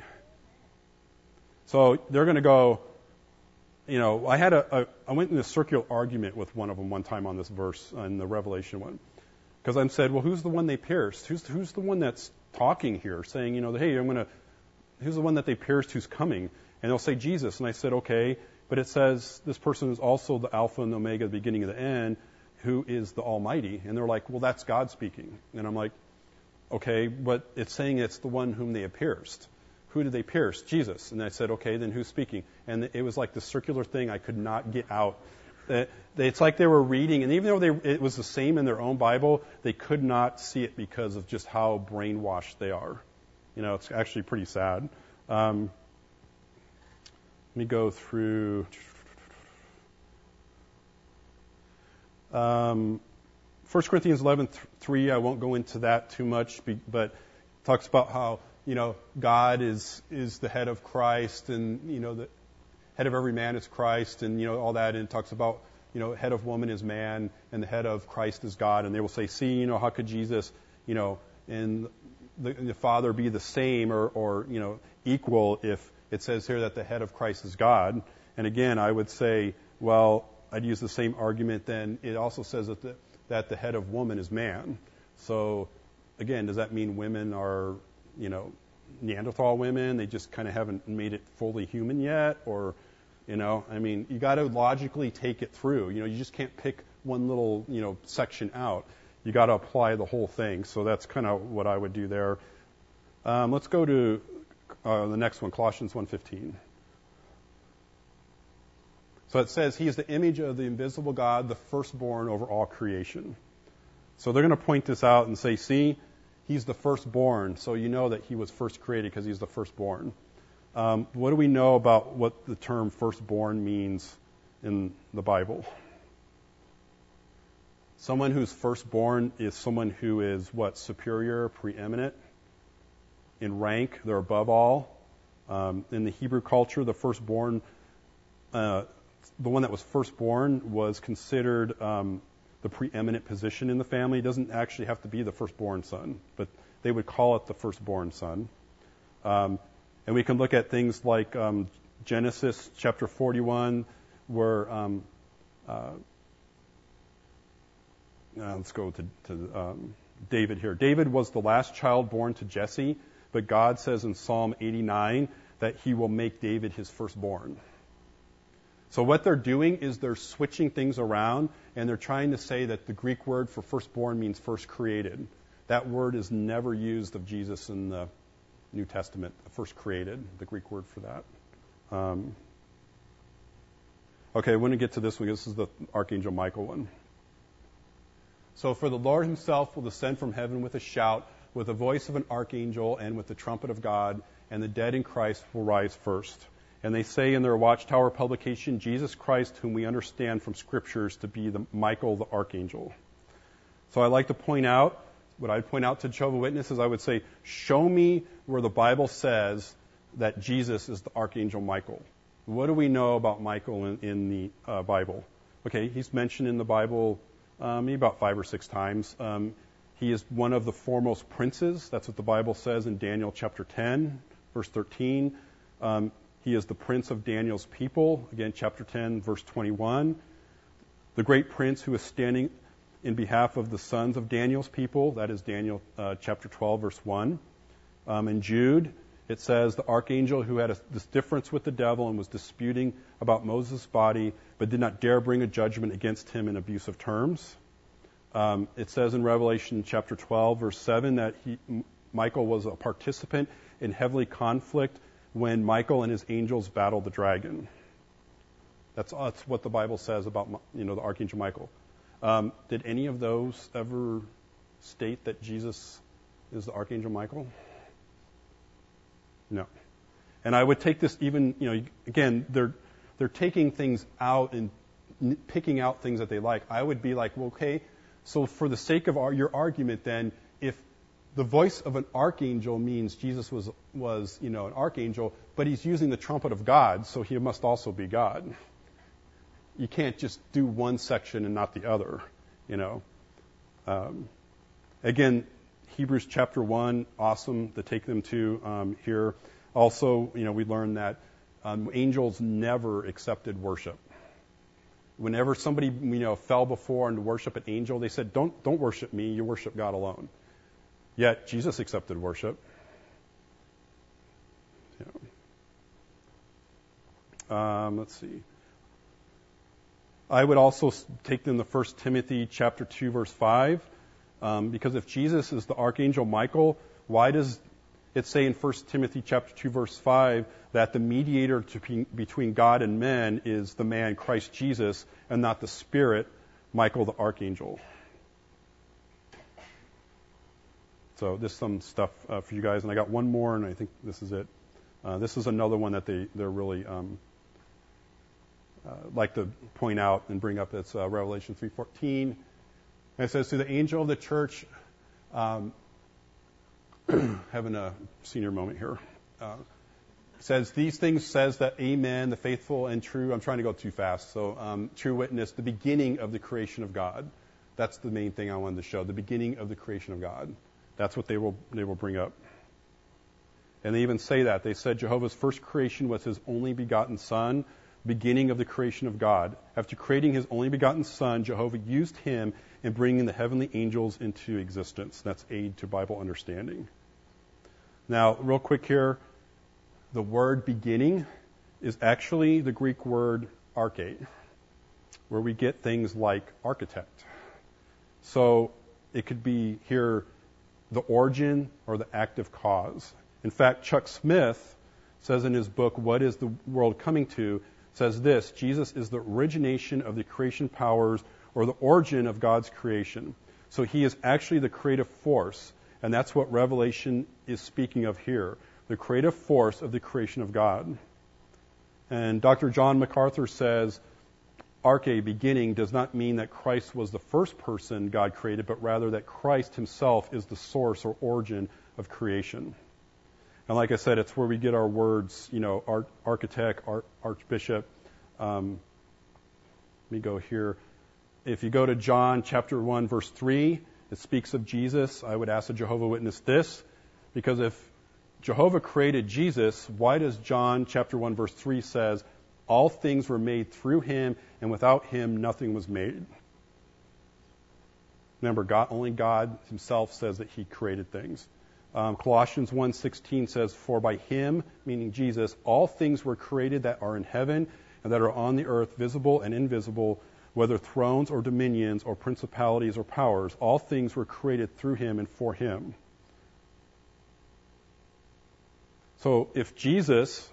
[SPEAKER 1] So they're going to go, you know, I had a, a, I went in a circular argument with one of them one time on this verse, on the Revelation one. Because I said, well, who's the one they pierced? Who's, who's the one that's talking here, saying, you know, hey, I'm going to, who's the one that they pierced who's coming? And they'll say Jesus. And I said, okay, but it says this person is also the Alpha and the Omega, the beginning and the end, who is the Almighty. And they're like, well, that's God speaking. And I'm like, okay, but it's saying it's the one whom they have pierced. Who did they pierce? Jesus. And I said, okay, then who's speaking? And it was like the circular thing I could not get out. It's like they were reading, and even though they, it was the same in their own Bible, they could not see it because of just how brainwashed they are. You know, it's actually pretty sad. Um, let me go through. Um, First Corinthians eleven three, I won't go into that too much, but it talks about how, you know, God is is the head of Christ, and, you know, the head of every man is Christ, and, you know, all that. And it talks about, you know, head of woman is man, and the head of Christ is God. And they will say, see, you know, how could Jesus, you know, and the, the Father be the same or, or, you know, equal if it says here that the head of Christ is God? And again, I would say, well, I'd use the same argument then. It also says that the, that the head of woman is man. So, again, does that mean women are, you know, Neanderthal women? They just kind of haven't made it fully human yet? Or, you know, I mean, you got to logically take it through. You know, you just can't pick one little, you know, section out. You got to apply the whole thing. So that's kind of what I would do there. Um, let's go to uh, the next one, Colossians one fifteen. So it says, he is the image of the invisible God, the firstborn over all creation. So they're going to point this out and say, see, he's the firstborn. So you know that he was first created because he's the firstborn. Um, what do we know about what the term firstborn means in the Bible? Someone who's firstborn is someone who is what? Superior, preeminent in rank. They're above all. Um, in the Hebrew culture, the firstborn, uh, the one that was firstborn was considered um, the preeminent position in the family. It doesn't actually have to be the firstborn son, but they would call it the firstborn son. Um, and we can look at things like um, Genesis chapter forty-one, where um, uh, uh, let's go to, to um, David here. David was the last child born to Jesse, but God says in Psalm eighty-nine that he will make David his firstborn. So what they're doing is they're switching things around, and they're trying to say that the Greek word for firstborn means first created. That word is never used of Jesus in the New Testament, first created, the Greek word for that. Um, okay, I want to get to this one. This is the Archangel Michael one. So for the Lord himself will descend from heaven with a shout, with the voice of an archangel, and with the trumpet of God, and the dead in Christ will rise first. And they say in their Watchtower publication, Jesus Christ, whom we understand from Scriptures to be the Michael the Archangel. So I like to point out, what I'd point out to Jehovah's Witnesses, I would say, show me where the Bible says that Jesus is the Archangel Michael. What do we know about Michael in, in the uh, Bible? Okay, he's mentioned in the Bible um, maybe about five or six times. Um, he is one of the foremost princes. That's what the Bible says in Daniel chapter ten, verse thirteen. Um, He is the prince of Daniel's people. Again, chapter ten, verse twenty-one. The great prince who is standing in behalf of the sons of Daniel's people. That is Daniel uh, chapter twelve, verse one. Um, in Jude, It says the archangel who had a, this difference with the devil and was disputing about Moses' body, but did not dare bring a judgment against him in abusive terms. Um, it says in Revelation chapter twelve, verse seven, that he, Michael was a participant in heavenly conflict when Michael and his angels battled the dragon. That's, that's what the Bible says about, you know, the archangel Michael. Um, did any of those ever state that Jesus is the archangel Michael? No. And I would take this even, you know, again, they're they're taking things out and picking out things that they like. I would be like, well, okay, so for the sake of our, your argument, then, if the voice of an archangel means Jesus was was you know an archangel, but he's using the trumpet of God, so he must also be God. You can't just do one section and not the other, you know. Um, again, Hebrews chapter one, awesome to take them to um, here. Also, you know, we learned that um, angels never accepted worship. Whenever somebody, you know, fell before and worship an angel, they said, "Don't don't worship me. You worship God alone." Yet Jesus accepted worship. Yeah. Um, let's see. I would also take them to First Timothy chapter two, verse five, um, because if Jesus is the archangel Michael, why does it say in First Timothy chapter two, verse five, that the mediator to be, between God and men is the man Christ Jesus, and not the spirit Michael the archangel? So this is some stuff uh, for you guys, and I got one more, and I think this is it. Uh, this is another one that they they're really um, Uh, like to point out and bring up. It's uh, Revelation three fourteen. And it says, to the angel of the church, um, having a senior moment here, uh, says, these things says that amen, the faithful and true, I'm trying to go too fast, so um, true witness, the beginning of the creation of God. That's the main thing I wanted to show, the beginning of the creation of God. That's what they will they will bring up. And they even say that. They said Jehovah's first creation was his only begotten Son, beginning of the creation of God. After creating his only begotten Son, Jehovah used him in bringing the heavenly angels into existence. That's aid to Bible understanding. Now, real quick here, the word beginning is actually the Greek word arche, where we get things like architect. So it could be here the origin or the active cause. In fact, Chuck Smith says in his book, What is the World Coming To?, says this: Jesus is the origination of the creation powers, or the origin of God's creation. So he is actually the creative force, and that's what Revelation is speaking of here, the creative force of the creation of God. And Doctor John MacArthur says, arche, beginning, does not mean that Christ was the first person God created, but rather that Christ himself is the source or origin of creation. And like I said, it's where we get our words, you know, art, architect, art, archbishop. Um, let me go here. If you go to John chapter one, verse three, it speaks of Jesus. I would ask a Jehovah Witness this, because if Jehovah created Jesus, why does John chapter one, verse three says, all things were made through him, and without him nothing was made? Remember, God, only God himself says that he created things. Um, Colossians one sixteen says, for by him, meaning Jesus, all things were created that are in heaven and that are on the earth, visible and invisible, whether thrones or dominions or principalities or powers. All things were created through him and for him. So if Jesus,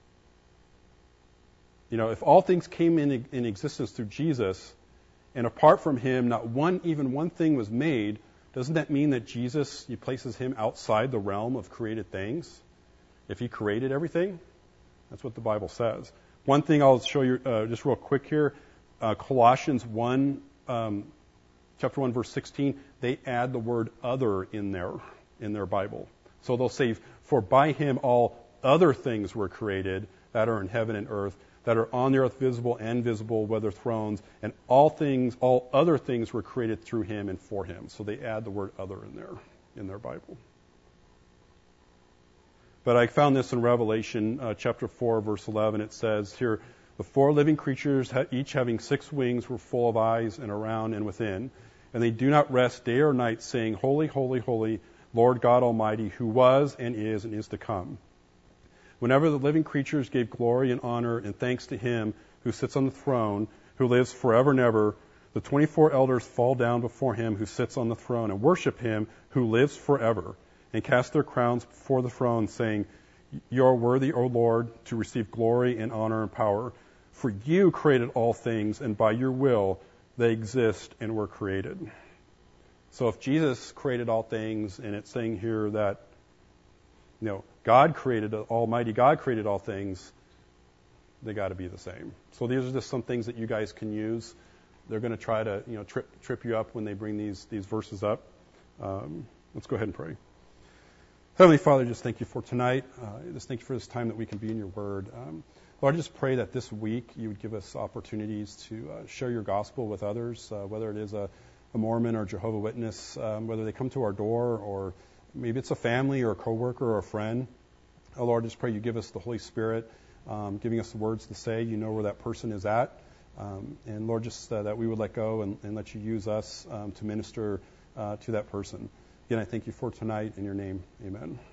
[SPEAKER 1] you know, if all things came in, in existence through Jesus, and apart from him, not one, even one thing was made, doesn't that mean that Jesus, he places him outside the realm of created things? If he created everything? That's what the Bible says. One thing I'll show you uh, just real quick here, uh, Colossians one, um, chapter one, verse sixteen, they add the word other in there, in their Bible. So they'll say, for by him all other things were created that are in heaven and earth, that are on the earth, visible and invisible, whether thrones, and all things, all other things were created through him and for him. So they add the word other in there, in their Bible. But I found this in Revelation uh, chapter four, verse eleven. It says here, the four living creatures, each having six wings, were full of eyes and around and within. And they do not rest day or night, saying, holy, holy, holy, Lord God Almighty, who was and is and is to come. Whenever the living creatures gave glory and honor and thanks to him who sits on the throne, who lives forever and ever, the twenty-four elders fall down before him who sits on the throne and worship him who lives forever, and cast their crowns before the throne, saying, You are worthy, O Lord, to receive glory and honor and power. For you created all things, and by your will they exist and were created. So if Jesus created all things, and it's saying here that, you know, God created, Almighty God created all things, they got to be the same. So these are just some things that you guys can use. They're going to try to, you know, trip trip you up when they bring these these verses up. Um, let's go ahead and pray. Heavenly Father, just thank you for tonight. Uh, just thank you for this time that we can be in your word. Um, Lord, I just pray that this week you would give us opportunities to uh, share your gospel with others, uh, whether it is a, a Mormon or Jehovah Witness, um, whether they come to our door, or maybe it's a family or a coworker or a friend. Oh, Lord, I just pray you give us the Holy Spirit, um, giving us the words to say. You know where that person is at. Um, and Lord, just uh, that we would let go and, and let you use us um, to minister uh, to that person. Again, I thank you for tonight. In your name, amen.